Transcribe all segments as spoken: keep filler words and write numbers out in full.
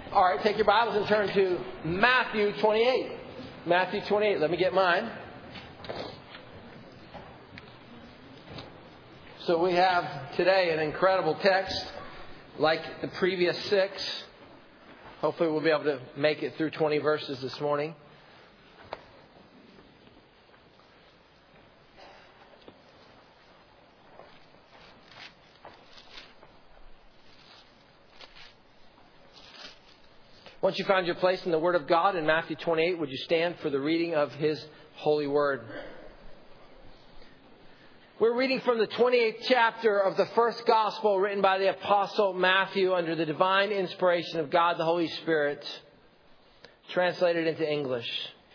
All right, take your Bibles and turn to Matthew twenty-eight. Matthew twenty-eight. Let me get mine. So we have today an incredible text like the previous six. Hopefully we'll be able to make it through twenty verses this morning. Once you found your place in the Word of God in Matthew twenty-eight, would you stand for the reading of His holy Word? We're reading from the twenty-eighth chapter of the first Gospel written by the Apostle Matthew under the divine inspiration of God the Holy Spirit, translated into English.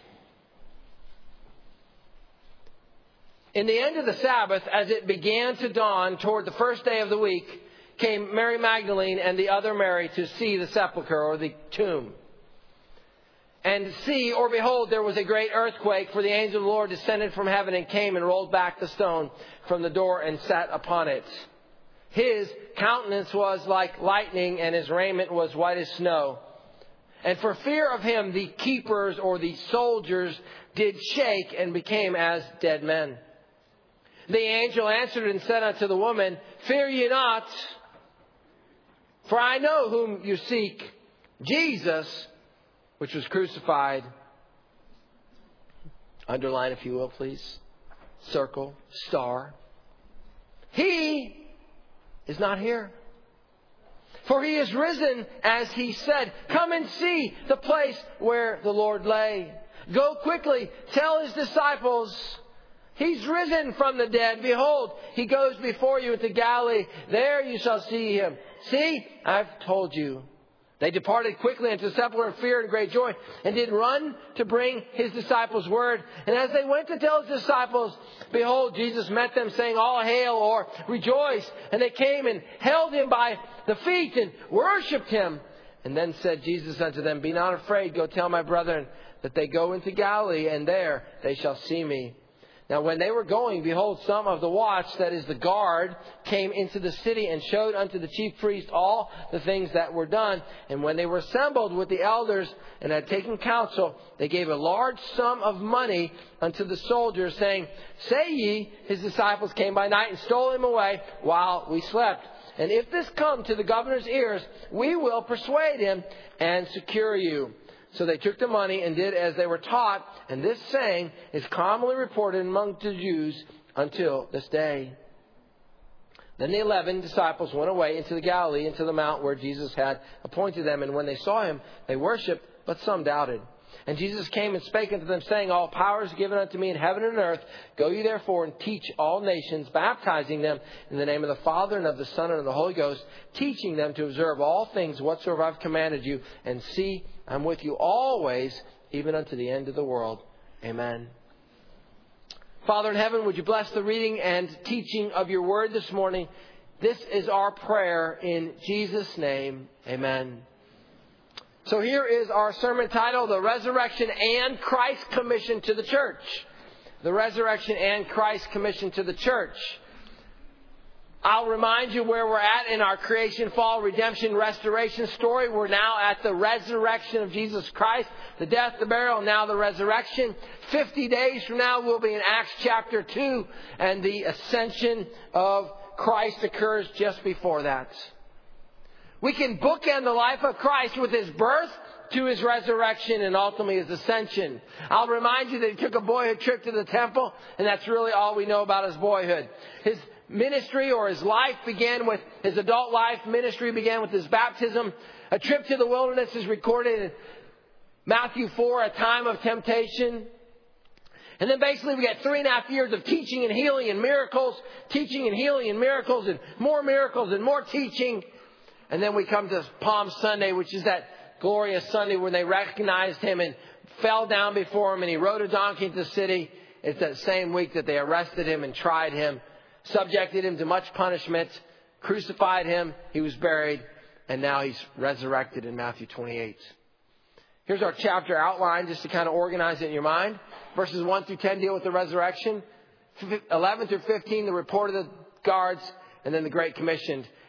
In the end of the Sabbath, as it began to dawn toward the first day of the week, came Mary Magdalene and the other Mary to see the sepulchre or the tomb. And see, or behold, there was a great earthquake, for the angel of the Lord descended from heaven and came and rolled back the stone from the door and sat upon it. His countenance was like lightning, and his raiment was white as snow. And for fear of him, the keepers or the soldiers did shake and became as dead men. The angel answered and said unto the woman, Fear ye not, for I know whom you seek, Jesus, which was crucified. Underline, if you will, please. Circle, star. He is not here. For he is risen, as he said. Come and see the place where the Lord lay. Go quickly, tell his disciples, He's risen from the dead. Behold, he goes before you into Galilee. There you shall see him. See, I've told you. They departed quickly into the sepulchre in fear and great joy, and did run to bring his disciples word. And as they went to tell his disciples, behold, Jesus met them, saying, All hail, or rejoice. And they came and held him by the feet and worshipped him. And then said Jesus unto them, Be not afraid, go tell my brethren that they go into Galilee, and there they shall see me. Now when they were going, behold, some of the watch, that is the guard, came into the city and showed unto the chief priest all the things that were done. And when they were assembled with the elders and had taken counsel, they gave a large sum of money unto the soldiers, saying, Say ye, his disciples came by night and stole him away while we slept. And if this come to the governor's ears, we will persuade him and secure you. So they took the money and did as they were taught. And this saying is commonly reported among the Jews until this day. Then the eleven disciples went away into the Galilee, into the mount where Jesus had appointed them. And when they saw him, they worshipped, but some doubted. And Jesus came and spake unto them, saying, All power is given unto me in heaven and earth. Go ye therefore and teach all nations, baptizing them in the name of the Father and of the Son and of the Holy Ghost, teaching them to observe all things whatsoever I've commanded you. And see, I'm with you always, even unto the end of the world. Amen. Father in heaven, would you bless the reading and teaching of your word this morning? This is our prayer in Jesus' name. Amen. So here is our sermon title, The Resurrection and Christ's Commission to the Church. The Resurrection and Christ's Commission to the Church. I'll remind you where we're at in our creation, fall, redemption, restoration story. We're now at the resurrection of Jesus Christ, the death, the burial, and now the resurrection. Fifty days from now, we'll be in Acts chapter two, and the ascension of Christ occurs just before that. We can bookend the life of Christ with his birth to his resurrection and ultimately his ascension. I'll remind you that he took a boyhood trip to the temple, and that's really all we know about his boyhood. His ministry or his life began with his adult life. Ministry began with his baptism. A trip to the wilderness is recorded in Matthew four, a time of temptation. And then basically we get three and a half years of teaching and healing and miracles, teaching and healing and miracles and more miracles and more teaching. And then we come to Palm Sunday, which is that glorious Sunday when they recognized him and fell down before him and he rode a donkey into the city. It's that same week that they arrested him and tried him, subjected him to much punishment, crucified him, he was buried, and now he's resurrected in Matthew twenty-eight. Here's our chapter outline just to kind of organize it in your mind. Verses one through ten deal with the resurrection. eleven through fifteen, the report of the guards, and then the Great Commission.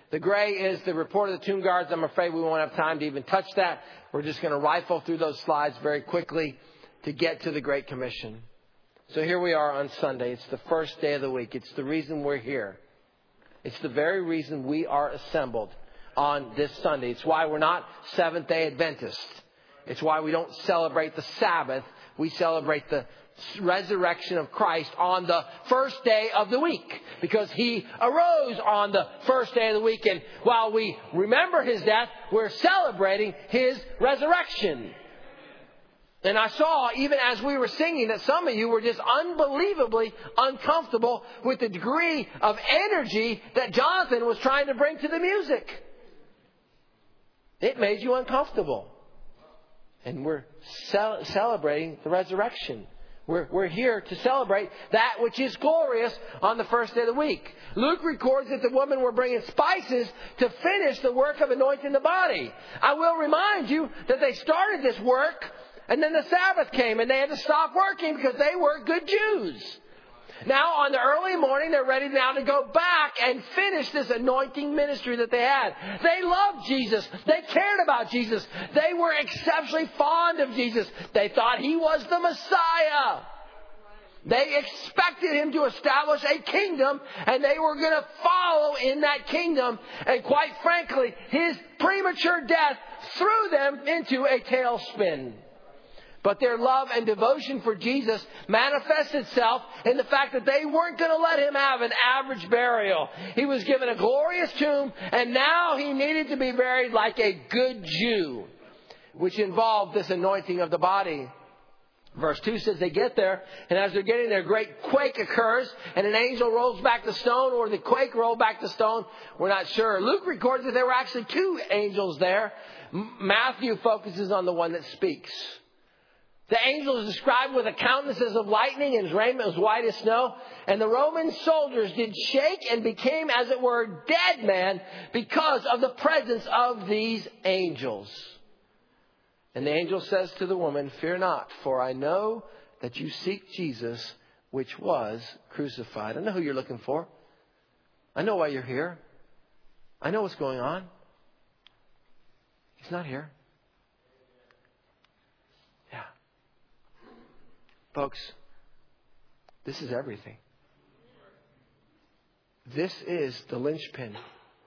The gray is the report of the tomb guards. I'm afraid we won't have time to even touch that. We're just going to rifle through those slides very quickly to get to the Great Commission. So here we are on Sunday. It's the first day of the week. It's the reason we're here. It's the very reason we are assembled on this Sunday. It's why we're not Seventh-day Adventists. It's why we don't celebrate the Sabbath. We celebrate the resurrection of Christ on the first day of the week, because He arose on the first day of the week. And while we remember His death, we're celebrating His resurrection. And I saw, even as we were singing, that some of you were just unbelievably uncomfortable with the degree of energy that Jonathan was trying to bring to the music. It made you uncomfortable. And we're ce- celebrating the resurrection. We're, we're here to celebrate that which is glorious on the first day of the week. Luke records that the women were bringing spices to finish the work of anointing the body. I will remind you that they started this work, and then the Sabbath came and they had to stop working because they were good Jews. Now, on the early morning, they're ready now to go back and finish this anointing ministry that they had. They loved Jesus. They cared about Jesus. They were exceptionally fond of Jesus. They thought He was the Messiah. They expected Him to establish a kingdom, and they were going to follow in that kingdom. And quite frankly, His premature death threw them into a tailspin. But their love and devotion for Jesus manifested itself in the fact that they weren't going to let Him have an average burial. He was given a glorious tomb, and now He needed to be buried like a good Jew, which involved this anointing of the body. Verse two says they get there, and as they're getting there, a great quake occurs, and an angel rolls back the stone, or the quake rolled back the stone. We're not sure. Luke records that there were actually two angels there. Matthew focuses on the one that speaks. The angel is described with a countenance as of lightning, and his raiment was white as snow. And the Roman soldiers did shake and became, as it were, dead men because of the presence of these angels. And the angel says to the woman, "Fear not, for I know that you seek Jesus, which was crucified." I know who you're looking for. I know why you're here. I know what's going on. He's not here. Folks, this is everything. This is the linchpin.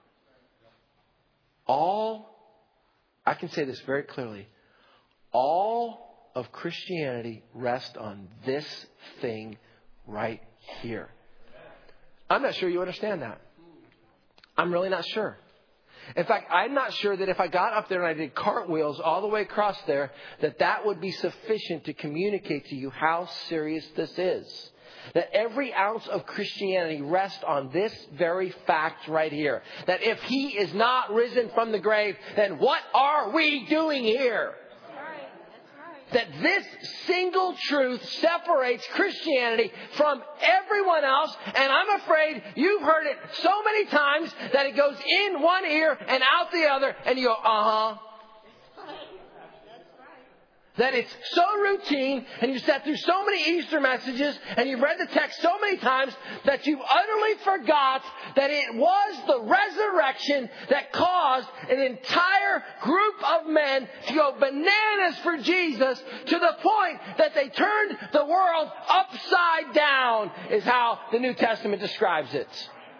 All, I can say this very clearly, all of Christianity rests on this thing right here. I'm not sure you understand that. I'm really not sure. In fact, I'm not sure that if I got up there and I did cartwheels all the way across there, that that would be sufficient to communicate to you how serious this is. That every ounce of Christianity rests on this very fact right here. That if He is not risen from the grave, then what are we doing here? That this single truth separates Christianity from everyone else. And I'm afraid you've heard it so many times that it goes in one ear and out the other. And you go, uh-huh. That it's so routine, and you've sat through so many Easter messages, and you've read the text so many times that you've utterly forgot that it was the resurrection that caused an entire group of men to go bananas for Jesus, to the point that they turned the world upside down, is how the New Testament describes it.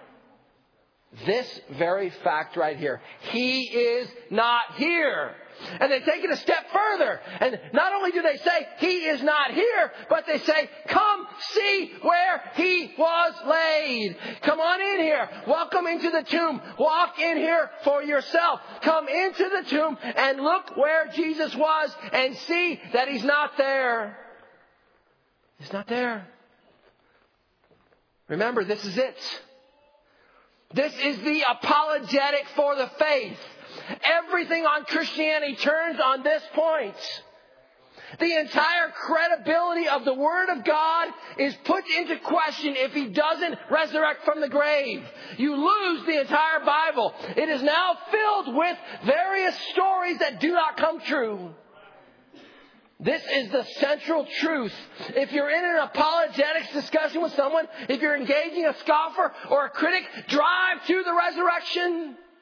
This very fact right here. He is not here. And they take it a step further. And not only do they say, He is not here, but they say, come see where He was laid. Come on in here. Welcome into the tomb. Walk in here for yourself. Come into the tomb and look where Jesus was and see that He's not there. He's not there. Remember, this is it. This is the apologetic for the faith. Everything on Christianity turns on this point. The entire credibility of the Word of God is put into question if He doesn't resurrect from the grave. You lose the entire Bible. It is now filled with various stories that do not come true. This is the central truth. If you're in an apologetics discussion with someone, if you're engaging a scoffer or a critic, drive to the resurrection.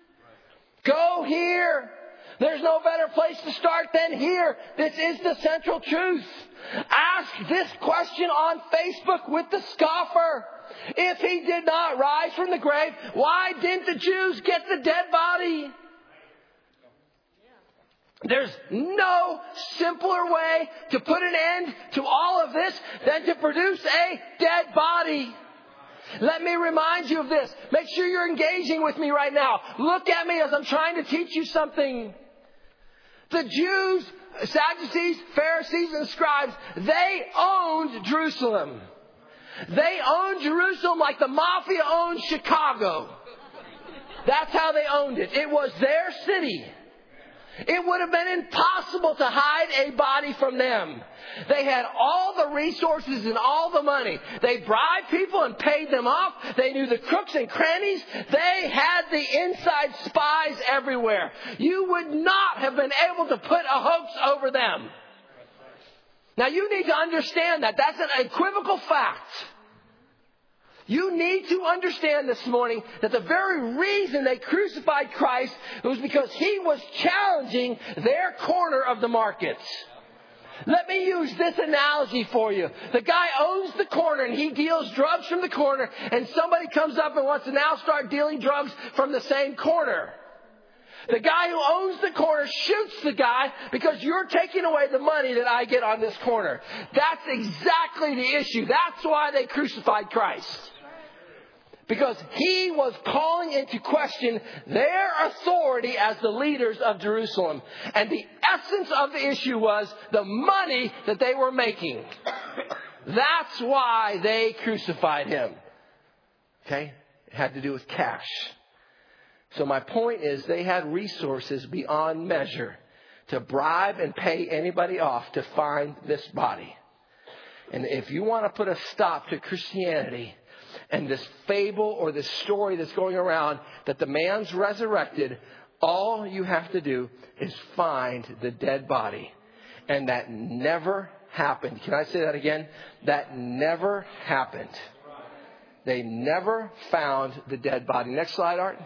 Go here. There's no better place to start than here. This is the central truth. Ask this question on Facebook with the scoffer. If he did not rise from the grave, why didn't the Jews get the dead body? There's no simpler way to put an end to all of this than to produce a dead body. Let me remind you of this. Make sure you're engaging with me right now. Look at me as I'm trying to teach you something. The Jews, Sadducees, Pharisees, and scribes, they owned Jerusalem. They owned Jerusalem like the mafia owned Chicago. That's how they owned it. It was their city. It would have been impossible to hide a body from them. They had all the resources and all the money. They bribed people and paid them off. They knew the crooks and crannies. They had the inside spies everywhere. You would not have been able to put a hoax over them. Now you need to understand that. That's an equivocal fact. You need to understand this morning that the very reason they crucified Christ was because he was challenging their corner of the market. Let me use this analogy for you. The guy owns the corner and he deals drugs from the corner, and somebody comes up and wants to now start dealing drugs from the same corner. The guy who owns the corner shoots the guy because you're taking away the money that I get on this corner. That's exactly the issue. That's why they crucified Christ. Because he was calling into question their authority as the leaders of Jerusalem. And the essence of the issue was the money that they were making. That's why they crucified him. Okay? It had to do with cash. So my point is they had resources beyond measure to bribe and pay anybody off to find this body. And if you want to put a stop to Christianity and this fable or this story that's going around that the man's resurrected, all you have to do is find the dead body. And that never happened. Can I say that again? That never happened. They never found the dead body. Next slide, Art.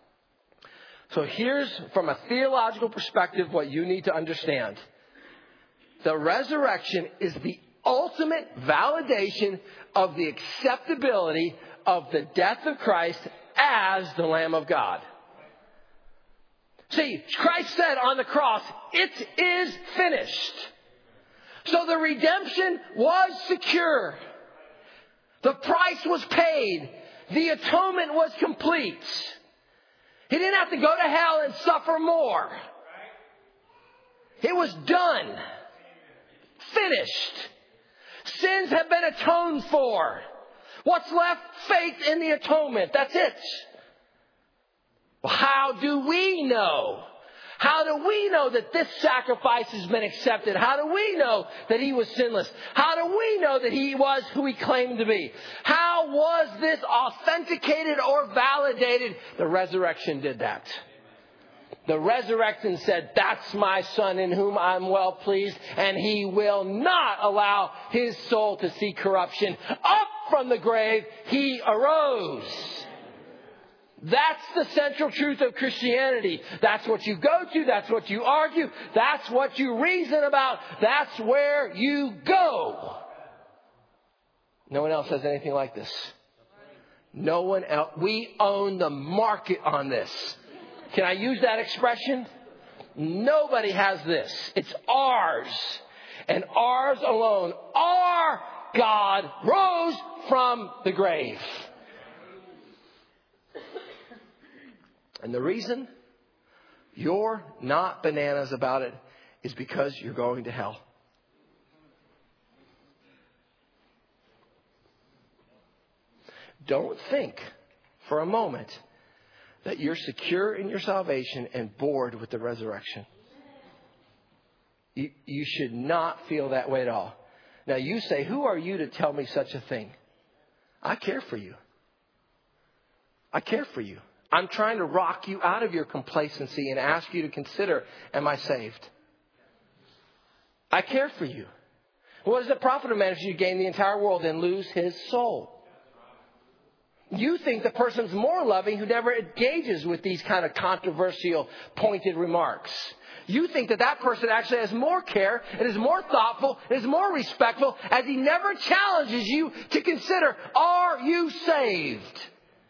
So here's, from a theological perspective, what you need to understand. The resurrection is the ultimate validation of the acceptability of the death of Christ as the Lamb of God. See, Christ said on the cross, it is finished. So the redemption was secure. The price was paid. The atonement was complete. He didn't have to go to hell and suffer more. It was done. Finished. Sins have been atoned for. What's left? Faith in the atonement. That's it. Well, how do we know? How do we know that this sacrifice has been accepted? How do we know that he was sinless? How do we know that he was who he claimed to be? How was this authenticated or validated? The resurrection did that. The resurrection said, that's my son in whom I'm well pleased, and he will not allow his soul to see corruption. Up from the grave, he arose. That's the central truth of Christianity. That's what you go to. That's what you argue. That's what you reason about. That's where you go. No one else has anything like this. No one else. We own the market on this. Can I use that expression? Nobody has this. It's ours. And ours alone. Our God rose from the grave. And the reason you're not bananas about it is because you're going to hell. Don't think for a moment that you're secure in your salvation and bored with the resurrection. You, you should not feel that way at all. Now you say, who are you to tell me such a thing? I care for you. I care for you. I'm trying to rock you out of your complacency and ask you to consider, am I saved? I care for you. What does it profit a man if you gain the entire world and lose his soul? You think the person's more loving who never engages with these kind of controversial, pointed remarks. You think that that person actually has more care and is more thoughtful and is more respectful as he never challenges you to consider, are you saved?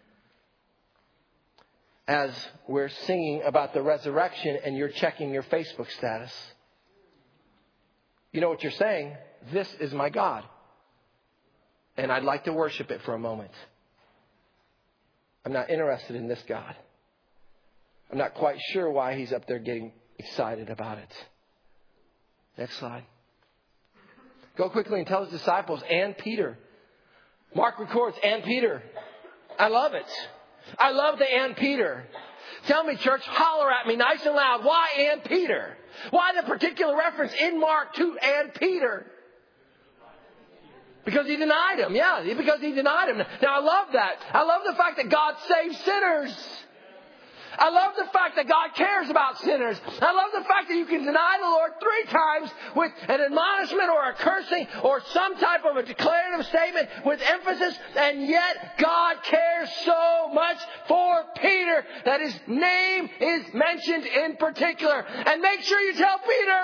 As we're singing about the resurrection and you're checking your Facebook status. You know what you're saying? This is my God. And I'd like to worship it for a moment. I'm not interested in this God. I'm not quite sure why he's up there getting excited about it. Next slide. Go quickly and tell his disciples and Peter. Mark records, and Peter. I love it. I love the and Peter. Tell me, church, holler at me nice and loud. Why and Peter? Why the particular reference in Mark to and Peter? Because he denied him. Yeah, because he denied him. Now, I love that. I love the fact that God saves sinners. I love the fact that God cares about sinners. I love the fact that you can deny the Lord three times with an admonishment or a cursing or some type of a declarative statement with emphasis. And yet God cares so much for Peter that his name is mentioned in particular. And make sure you tell Peter.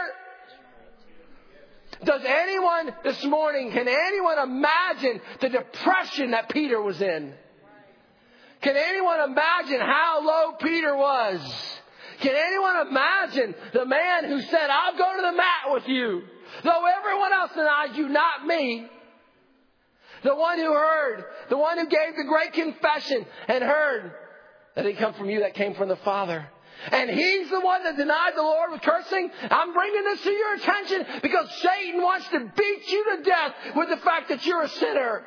Does anyone this morning, can anyone imagine the depression that Peter was in? Can anyone imagine how low Peter was? Can anyone imagine the man who said, I'll go to the mat with you, though everyone else denies you, not me? The one who heard, the one who gave the great confession and heard that didn't come from you, that came from the Father. And he's the one that denied the Lord with cursing. I'm bringing this to your attention because Satan wants to beat you to death with the fact that you're a sinner.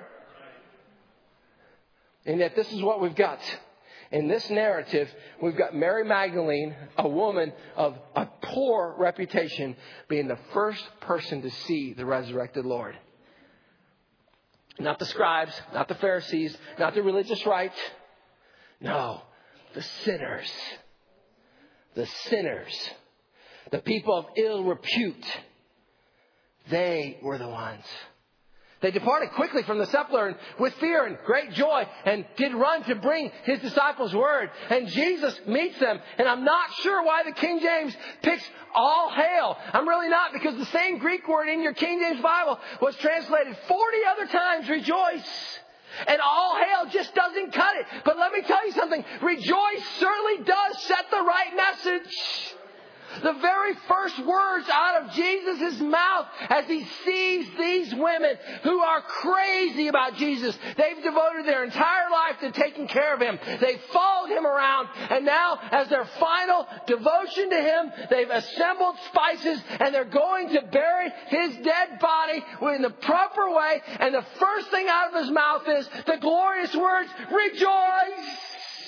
And yet this is what we've got. In this narrative, we've got Mary Magdalene, a woman of a poor reputation, being the first person to see the resurrected Lord. Not the scribes, not the Pharisees, not the religious right. No, the sinners. The sinners, the people of ill repute, they were the ones. They departed quickly from the sepulchre and with fear and great joy and did run to bring his disciples word. And Jesus meets them. And I'm not sure why the King James picks all hail. I'm really not, because the same Greek word in your King James Bible was translated forty other times, rejoice. And all hail just doesn't cut it. But let me tell you something. Rejoice certainly does set the right message. The very first words out of Jesus' mouth as he sees these women who are crazy about Jesus. They've devoted their entire life to taking care of him. They've followed him around. And now, as their final devotion to him, they've assembled spices and they're going to bury his dead body in the proper way. And the first thing out of his mouth is the glorious words, rejoice!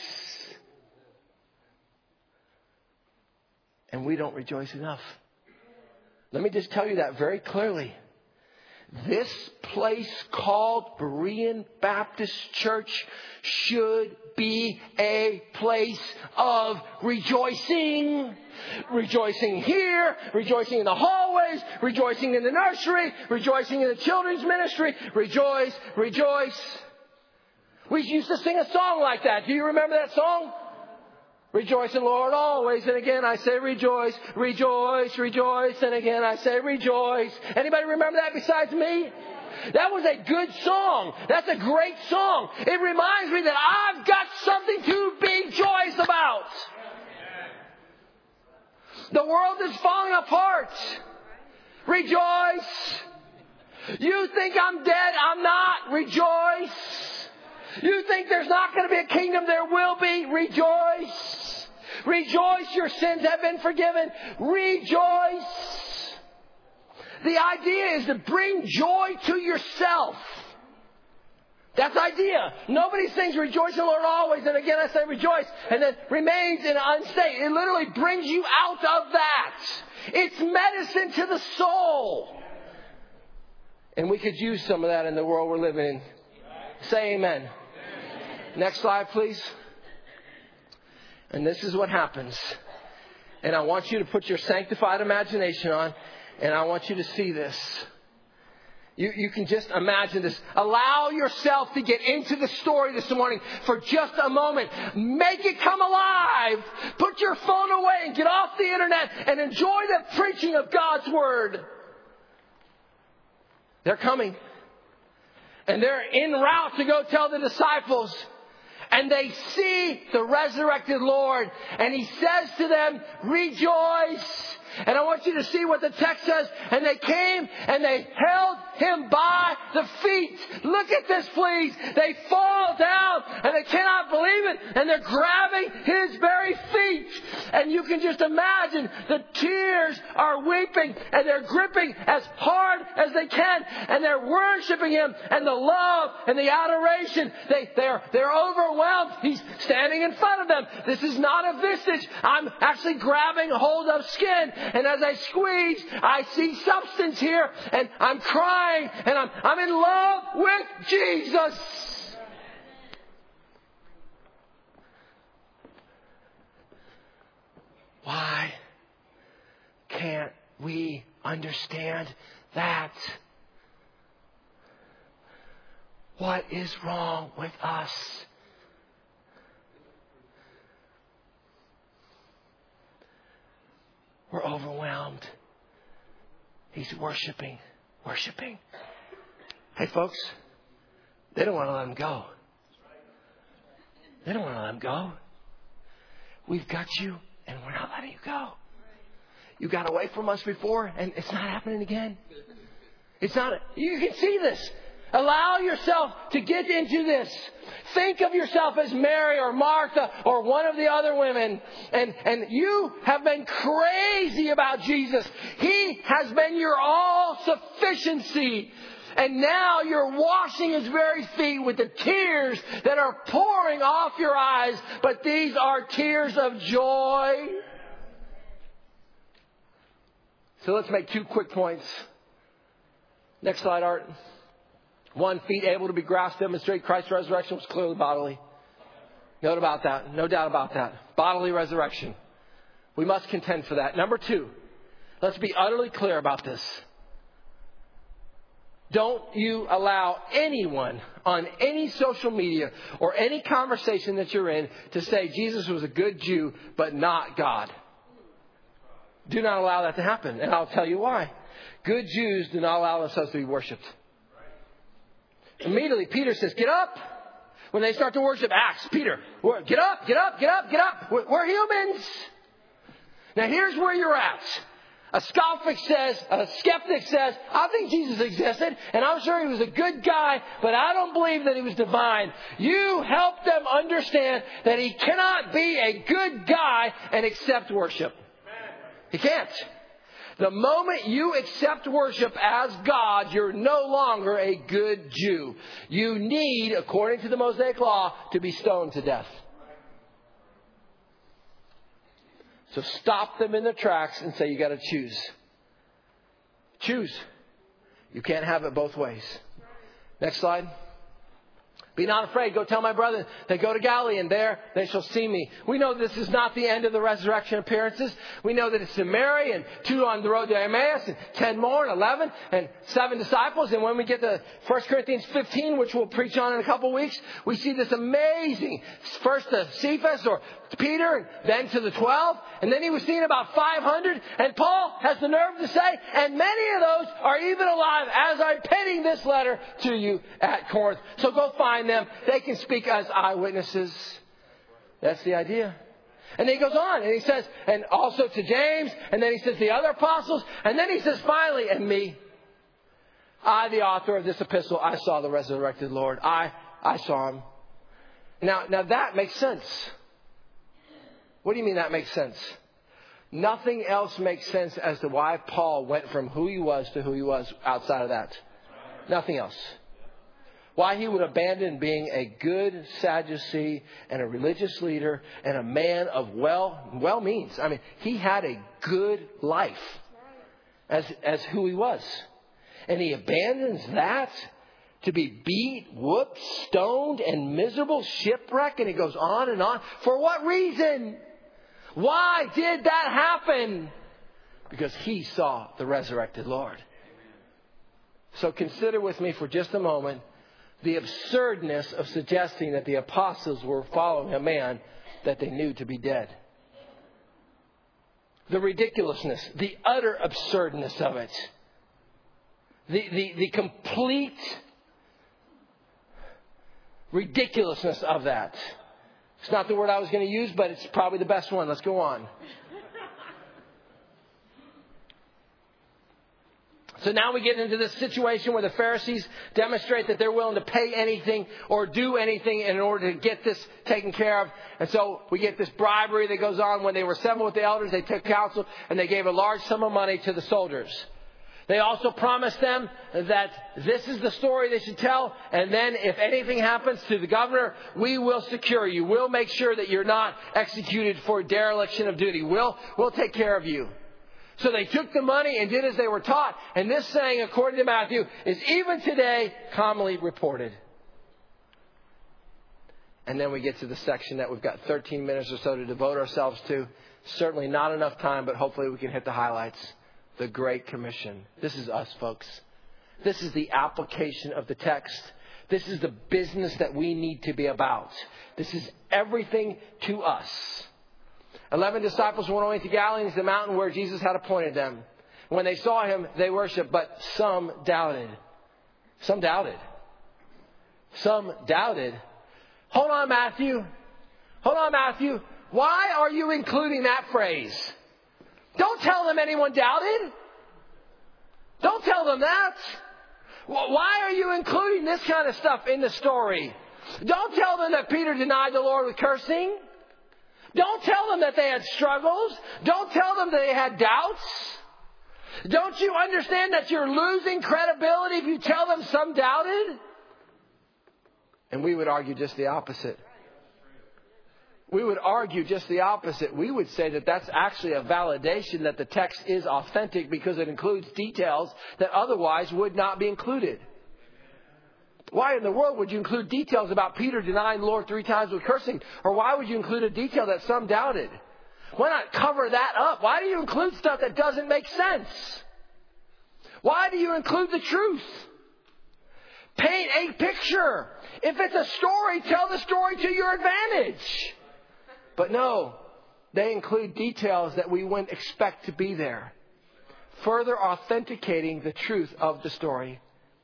And we don't rejoice enough. Let me just tell you that very clearly. This place called Berean Baptist Church should be a place of rejoicing. Rejoicing here, rejoicing in the hallways, rejoicing in the nursery, rejoicing in the children's ministry. Rejoice, rejoice. We used to sing a song like that. Do you remember that song? Rejoice in the Lord always. And again I say rejoice, rejoice, rejoice. And again I say rejoice. Anybody remember that besides me? That was a good song. That's a great song. It reminds me that I've got something to be joyous about. The world is falling apart. Rejoice. You think I'm dead? I'm not. Rejoice. You think there's not going to be a kingdom? There will be. Rejoice. Rejoice, your sins have been forgiven. Rejoice. The idea is to bring joy to yourself. That's the idea. Nobody sings rejoice in the Lord always. And again I say rejoice. And then remains in an unstate. It literally brings you out of that. It's medicine to the soul. And we could use some of that in the world we're living in. Say amen. Amen. Next slide, please. And this is what happens. And I want you to put your sanctified imagination on. And I want you to see this. You, you can just imagine this. Allow yourself to get into the story this morning for just a moment. Make it come alive. Put your phone away and get off the internet and enjoy the preaching of God's Word. They're coming. And they're en route to go tell the disciples. And they see the resurrected Lord. And He says to them, rejoice. And I want you to see what the text says. And they came and they held Him by the feet. Look at this, please. They fall down and they cannot believe it. And they're grabbing His very feet. And you can just imagine the tears are weeping and they're gripping as hard as they can. And they're worshiping Him. And the love and the adoration, they, they're, they're overwhelmed. He's standing in front of them. This is not a visage. I'm actually grabbing hold of skin. And as I squeeze, I see substance here. And I'm crying. And I'm, I'm in love with Jesus. Why can't we understand that? What is wrong with us? We're overwhelmed. He's worshiping, worshiping. Hey, folks, they don't want to let Him go. They don't want to let Him go. We've got you, and we're not letting you go. You got away from us before, and it's not happening again. It's not. You can see this. Allow yourself to get into this. Think of yourself as Mary or Martha or one of the other women. And, and you have been crazy about Jesus. He has been your all-sufficiency. And now you're washing His very feet with the tears that are pouring off your eyes. But these are tears of joy. So let's make two quick points. Next slide, Art. One, feet able to be grasped, demonstrate Christ's resurrection was clearly bodily. No doubt about that. No doubt about that. Bodily resurrection. We must contend for that. Number two, let's be utterly clear about this. Don't you allow anyone on any social media or any conversation that you're in to say Jesus was a good Jew, but not God. Do not allow that to happen. And I'll tell you why. Good Jews do not allow themselves to be worshipped. Immediately, Peter says, get up. When they start to worship, Acts, Peter, get up, get up, get up, get up. We're, we're humans. Now, here's where you're at. A skeptic says, a skeptic says, I think Jesus existed, and I'm sure He was a good guy, but I don't believe that He was divine. You help them understand that He cannot be a good guy and accept worship. He can't. The moment you accept worship as God, you're no longer a good Jew. You need, according to the Mosaic Law, to be stoned to death. So stop them in their tracks and say, you got to choose. Choose. You can't have it both ways. Next slide. Be not afraid. Go tell my brethren they go to Galilee, and there they shall see me. We know this is not the end of the resurrection appearances. We know that it's to Mary and two on the road to Emmaus and ten more and eleven and seven disciples. And when we get to First Corinthians fifteen, which we'll preach on in a couple of weeks, we see this amazing, first to Cephas or to Peter and then to the twelve. And then He was seeing about five hundred. And Paul has the nerve to say, and many of those are even alive as I'm penning this letter to you at Corinth. So go find them. They can speak as eyewitnesses. That's the idea. And then he goes on and he says, and also to James, and then he says the other apostles, and then he says finally, and me. I, the author of this epistle, I saw the resurrected Lord. I, I saw Him. Now, now that makes sense. What do you mean that makes sense? Nothing else makes sense as to why Paul went from who he was to who he was outside of that. Nothing else. Why he would abandon being a good Sadducee and a religious leader and a man of well well means. I mean, he had a good life as as who he was. And he abandons that to be beat, whooped, stoned, and miserable, shipwrecked. And he goes on and on. For what reason? Why did that happen? Because he saw the resurrected Lord. So consider with me for just a moment the absurdness of suggesting that the apostles were following a man that they knew to be dead. The ridiculousness, the utter absurdness of it. The, the, the complete ridiculousness of that. It's not the word I was going to use, but it's probably the best one. Let's go on. So now we get into this situation where the Pharisees demonstrate that they're willing to pay anything or do anything in order to get this taken care of. And so we get this bribery that goes on. When they were assembled with the elders, they took counsel and they gave a large sum of money to the soldiers. They also promised them that this is the story they should tell. And then if anything happens to the governor, we will secure you. We'll make sure that you're not executed for dereliction of duty. We'll, we'll take care of you. So they took the money and did as they were taught. And this saying, according to Matthew, is even today commonly reported. And then we get to the section that we've got thirteen minutes or so to devote ourselves to. Certainly not enough time, but hopefully we can hit the highlights. The Great Commission. This is us, folks. This is the application of the text. This is the business that we need to be about. This is everything to us. Eleven disciples went away to Galilee, the mountain where Jesus had appointed them. When they saw him, they worshipped, but some doubted. Some doubted. Some doubted. Hold on, Matthew. Hold on, Matthew. Why are you including that phrase? Don't tell them anyone doubted. Don't tell them that. Why are you including this kind of stuff in the story? Don't tell them that Peter denied the Lord with cursing. Don't tell them that they had struggles. Don't tell them that they had doubts. Don't you understand that you're losing credibility if you tell them some doubted? And we would argue just the opposite. We would argue just the opposite. We would say that that's actually a validation that the text is authentic because it includes details that otherwise would not be included. Why in the world would you include details about Peter denying the Lord three times with cursing? Or why would you include a detail that some doubted? Why not cover that up? Why do you include stuff that doesn't make sense? Why do you include the truth? Paint a picture. If it's a story, tell the story to your advantage. But no, they include details that we wouldn't expect to be there, further authenticating the truth of the story.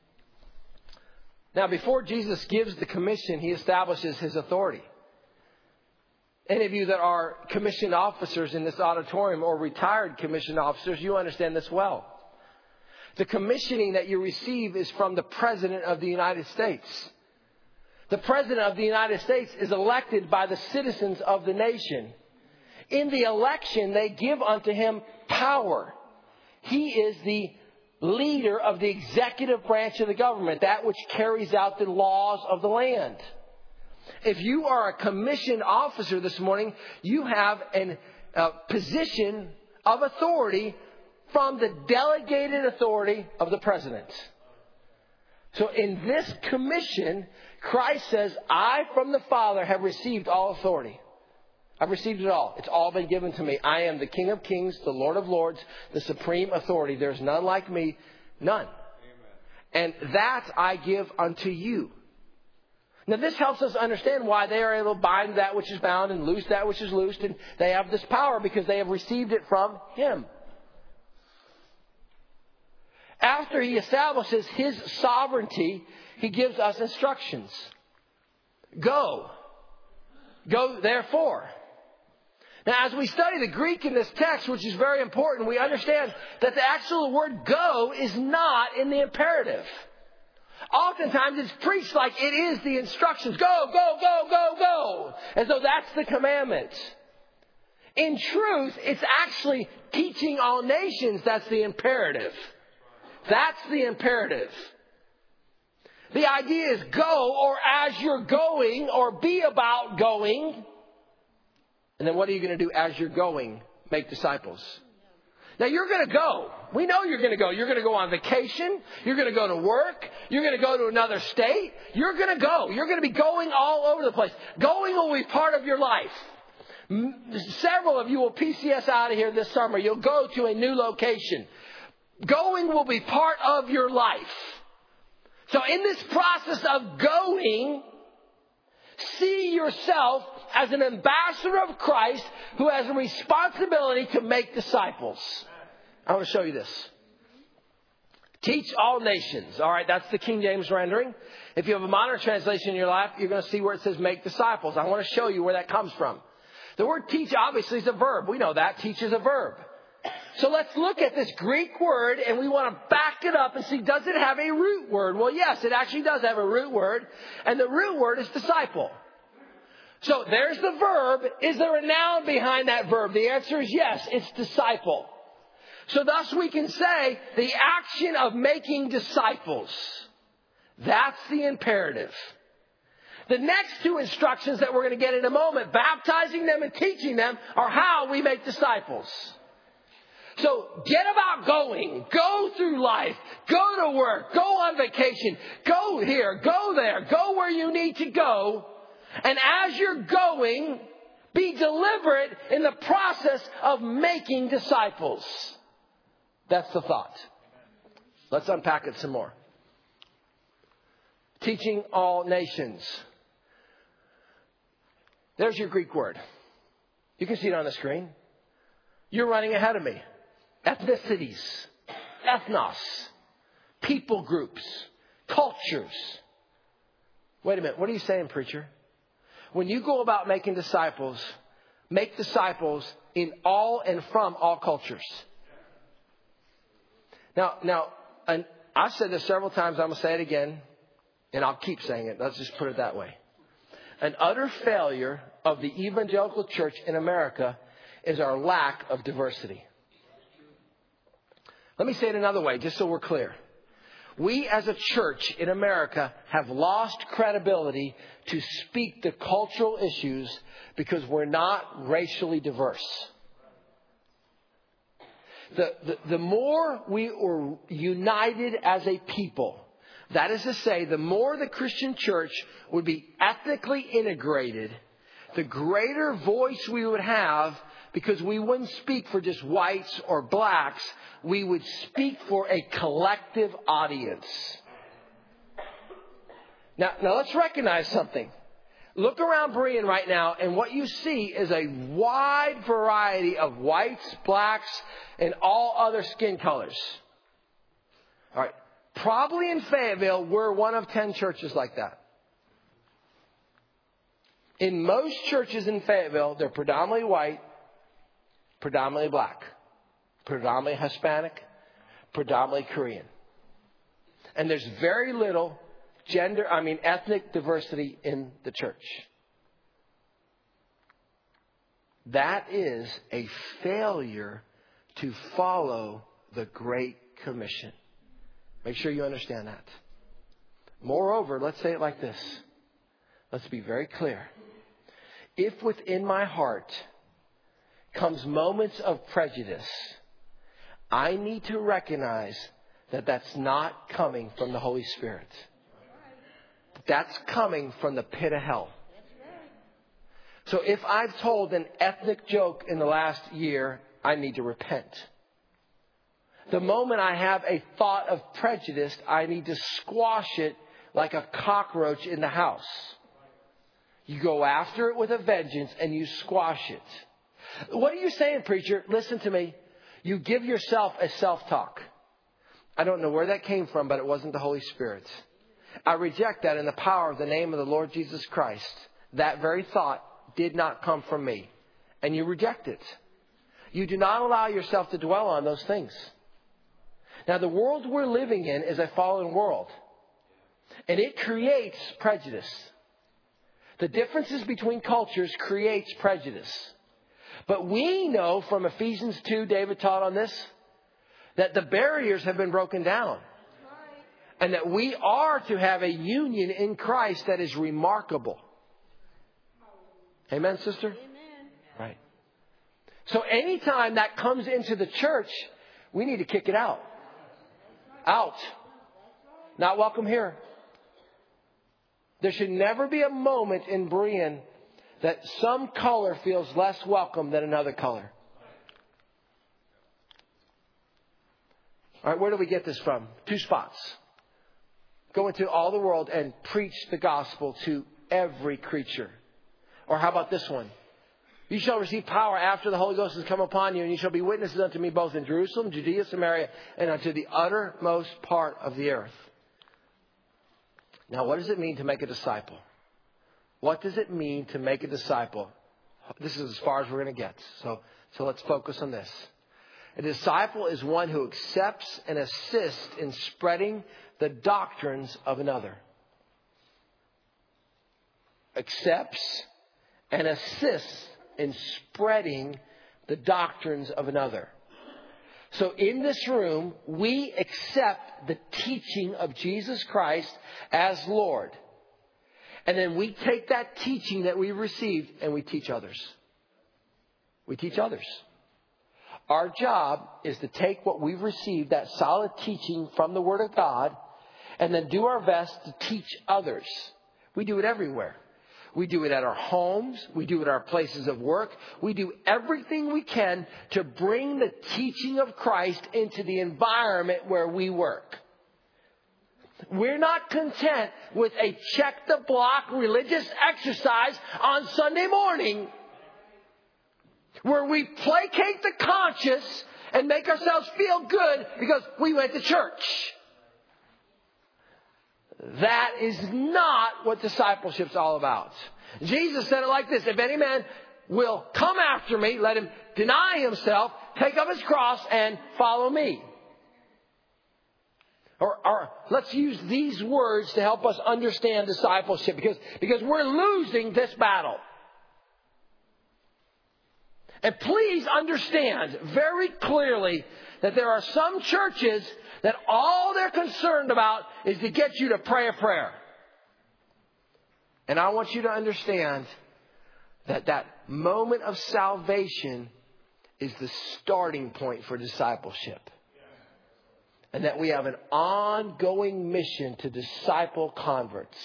Now, before Jesus gives the commission, he establishes his authority. Any of you that are commissioned officers in this auditorium or retired commissioned officers, you understand this well. The commissioning that you receive is from the President of the United States. The President of the United States is elected by the citizens of the nation. In the election, they give unto him power. He is the leader of the executive branch of the government, that which carries out the laws of the land. If you are a commissioned officer this morning, you have a uh, position of authority from the delegated authority of the president. So in this commission, Christ says, I from the Father have received all authority. I've received it all. It's all been given to me. I am the King of Kings, the Lord of Lords, the supreme authority. There's none like me. None. Amen. And that I give unto you. Now this helps us understand why they are able to bind that which is bound and loose that which is loosed. And they have this power because they have received it from him. After he establishes his sovereignty, he gives us instructions. Go. Go therefore. Now, as we study the Greek in this text, which is very important, we understand that the actual word go is not in the imperative. Oftentimes it's preached like it is the instructions. Go, go, go, go, go. As though that's the commandment. In truth, it's actually teaching all nations that's the imperative. That's the imperative. The idea is go, or as you're going, or be about going. And then what are you going to do as you're going? Make disciples. Now you're going to go. We know you're going to go. You're going to go on vacation. You're going to go to work. You're going to go to another state. You're going to go. You're going to be going all over the place. Going will be part of your life. Several of you will P C S out of here this summer. You'll go to a new location. Going will be part of your life. So in this process of going, see yourself as an ambassador of Christ who has a responsibility to make disciples. I want to show you this. Teach all nations. All right, that's the King James rendering. If you have a modern translation in your life, you're going to see where it says make disciples. I want to show you where that comes from. The word teach obviously is a verb. We know that. Teach is a verb. So let's look at this Greek word and we want to back it up and see, does it have a root word? Well, yes, it actually does have a root word. And the root word is disciple. So there's the verb. Is there a noun behind that verb? The answer is yes, it's disciple. So thus we can say the action of making disciples. That's the imperative. The next two instructions that we're going to get in a moment, baptizing them and teaching them, are how we make disciples. So get about going. Go through life. Go to work. Go on vacation. Go here. Go there. Go where you need to go. And as you're going, be deliberate in the process of making disciples. That's the thought. Let's unpack it some more. Teaching all nations. There's your Greek word. You can see it on the screen. You're running ahead of me. Ethnicities, ethnos, people groups, cultures. Wait a minute. What are you saying, preacher? When you go about making disciples, make disciples in all and from all cultures. Now, now, and I've said this several times. I'm going to say it again, and I'll keep saying it. Let's just put it that way. An utter failure of the evangelical church in America is our lack of diversity. Let me say it another way, just so we're clear. We as a church in America have lost credibility to speak the cultural issues because we're not racially diverse. The, the, the more we are united as a people, that is to say, the more the Christian church would be ethnically integrated, the greater voice we would have, because we wouldn't speak for just whites or blacks. We would speak for a collective audience. Now, now let's recognize something. Look around Berean right now, and what you see is a wide variety of whites, blacks, and all other skin colors. All right. Probably in Fayetteville, we're one of ten churches like that. In most churches in Fayetteville, they're predominantly white, predominantly black, predominantly Hispanic, predominantly Korean. And there's very little gender, I mean ethnic diversity in the church. That is a failure to follow the Great Commission. Make sure you understand that. Moreover, let's say it like this. Let's be very clear. If within my heart comes moments of prejudice, I need to recognize that that's not coming from the Holy Spirit. That's coming from the pit of hell. So if I've told an ethnic joke in the last year, I need to repent. The moment I have a thought of prejudice, I need to squash it like a cockroach in the house. You go after it with a vengeance and you squash it. What are you saying, preacher? Listen to me. You give yourself a self-talk. I don't know where that came from, but it wasn't the Holy Spirit. I reject that in the power of the name of the Lord Jesus Christ. That very thought did not come from me. And you reject it. You do not allow yourself to dwell on those things. Now, the world we're living in is a fallen world. And it creates prejudice. The differences between cultures creates prejudice. But we know from Ephesians two, David taught on this, that the barriers have been broken down. And that we are to have a union in Christ that is remarkable. Amen, sister? Amen. Right. So anytime that comes into the church, we need to kick it out. Out. Not welcome here. There should never be a moment in Berean that some color feels less welcome than another color. All right, where do we get this from? Two spots. Go into all the world and preach the gospel to every creature. Or how about this one? You shall receive power after the Holy Ghost has come upon you, and you shall be witnesses unto me both in Jerusalem, Judea, Samaria, and unto the uttermost part of the earth. Now, what does it mean to make a disciple? What does it mean to make a disciple? This is as far as we're going to get. So, so let's focus on this. A disciple is one who accepts and assists in spreading the doctrines of another. Accepts and assists in spreading the doctrines of another. So in this room, we accept the teaching of Jesus Christ as Lord. And then we take that teaching that we received and we teach others. We teach others. Our job is to take what we've received, that solid teaching from the Word of God, and then do our best to teach others. We do it everywhere. We do it at our homes. We do it at our places of work. We do everything we can to bring the teaching of Christ into the environment where we work. We're not content with a check-the-block religious exercise on Sunday morning where we placate the conscience and make ourselves feel good because we went to church. That is not what discipleship's all about. Jesus said it like this: if any man will come after me, let him deny himself, take up his cross, and follow me. Or, or let's use these words to help us understand discipleship, because, because we're losing this battle. And please understand very clearly that there are some churches that all they're concerned about is to get you to pray a prayer. And I want you to understand that that moment of salvation is the starting point for discipleship. And that we have an ongoing mission to disciple converts.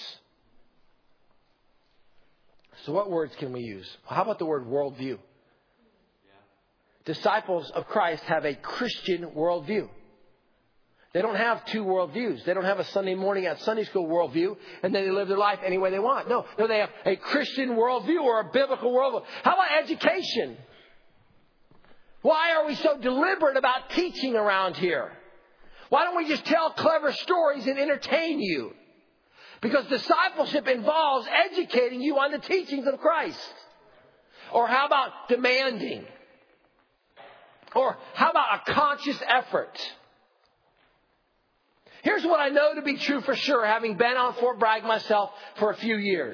So what words can we use? Well, how about the word worldview? Disciples of Christ have a Christian worldview. They don't have two worldviews. They don't have a Sunday morning at Sunday school worldview and then they live their life any way they want. No, no, they have a Christian worldview or a biblical worldview. How about education? Why are we so deliberate about teaching around here? Why don't we just tell clever stories and entertain you? Because discipleship involves educating you on the teachings of Christ. Or how about demanding? Or how about a conscious effort? Here's what I know to be true for sure, having been on Fort Bragg myself for a few years.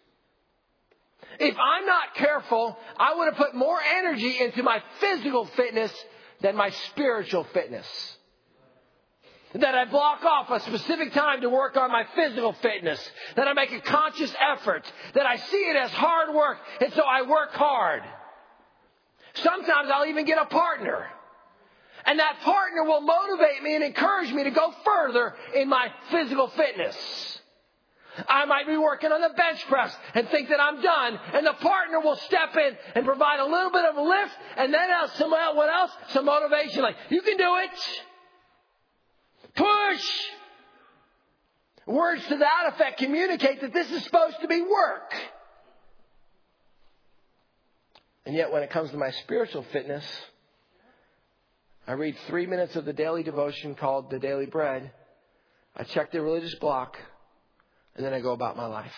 If I'm not careful, I would have put more energy into my physical fitness than my spiritual fitness. That I block off a specific time to work on my physical fitness. That I make a conscious effort. That I see it as hard work, and so I work hard. Sometimes I'll even get a partner. And that partner will motivate me and encourage me to go further in my physical fitness. I might be working on the bench press and think that I'm done. And the partner will step in and provide a little bit of a lift. And then else, some, what else? Some motivation. Like, you can do it. Push. Words to that effect communicate that this is supposed to be work. And yet when it comes to my spiritual fitness, I read three minutes of the daily devotion called The Daily Bread. I check the religious block. And then I go about my life.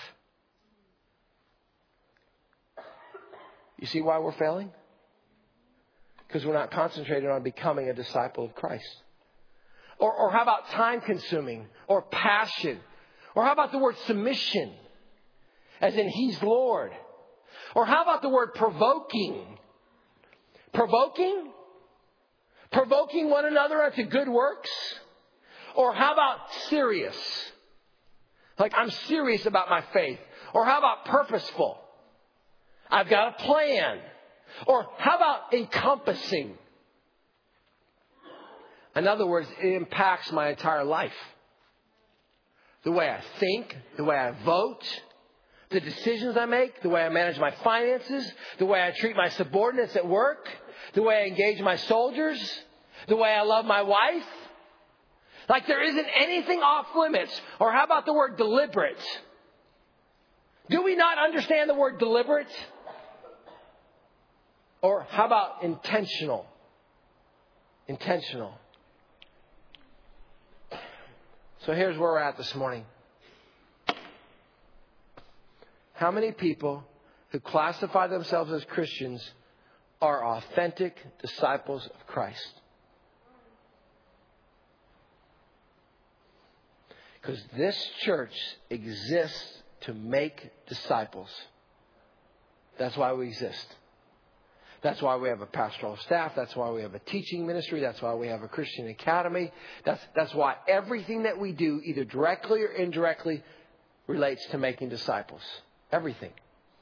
You see why we're failing? Because we're not concentrated on becoming a disciple of Christ. Or, or how about time consuming? Or passion? Or how about the word submission? As in He's Lord. Or how about the word provoking? Provoking? Provoking one another unto good works? Or how about serious? Like, I'm serious about my faith. Or how about purposeful? I've got a plan. Or how about encompassing? In other words, it impacts my entire life. The way I think, the way I vote, the decisions I make, the way I manage my finances, the way I treat my subordinates at work, the way I engage my soldiers, the way I love my wife. Like there isn't anything off limits. Or how about the word deliberate? Do we not understand the word deliberate? Or how about intentional? Intentional. So here's where we're at this morning. How many people who classify themselves as Christians are authentic disciples of Christ? Because this church exists to make disciples. That's why we exist. That's why we have a pastoral staff. That's why we have a teaching ministry. That's why we have a Christian academy. That's, that's why everything that we do, either directly or indirectly, relates to making disciples. Everything.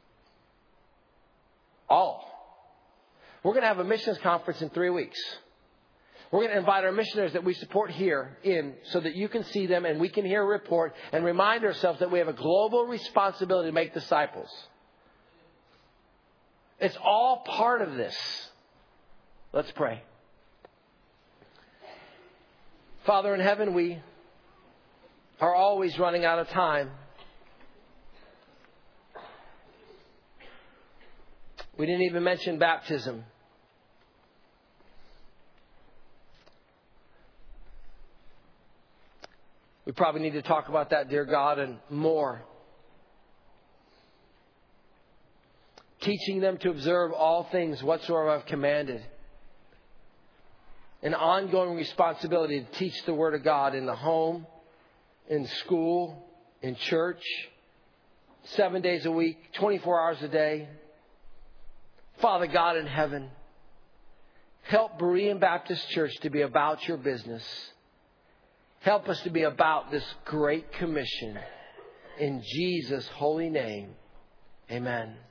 All. We're going to have a missions conference in three weeks. We're going to invite our missionaries that we support here in so that you can see them and we can hear a report and remind ourselves that we have a global responsibility to make disciples. It's all part of this. Let's pray. Father in heaven, we are always running out of time. We didn't even mention baptism. We probably need to talk about that, dear God, and more. Teaching them to observe all things whatsoever I've commanded. An ongoing responsibility to teach the Word of God in the home, in school, in church, seven days a week, twenty-four hours a day. Father God in heaven, help Berean Baptist Church to be about your business. Help us to be about this great commission. In Jesus' holy name, amen.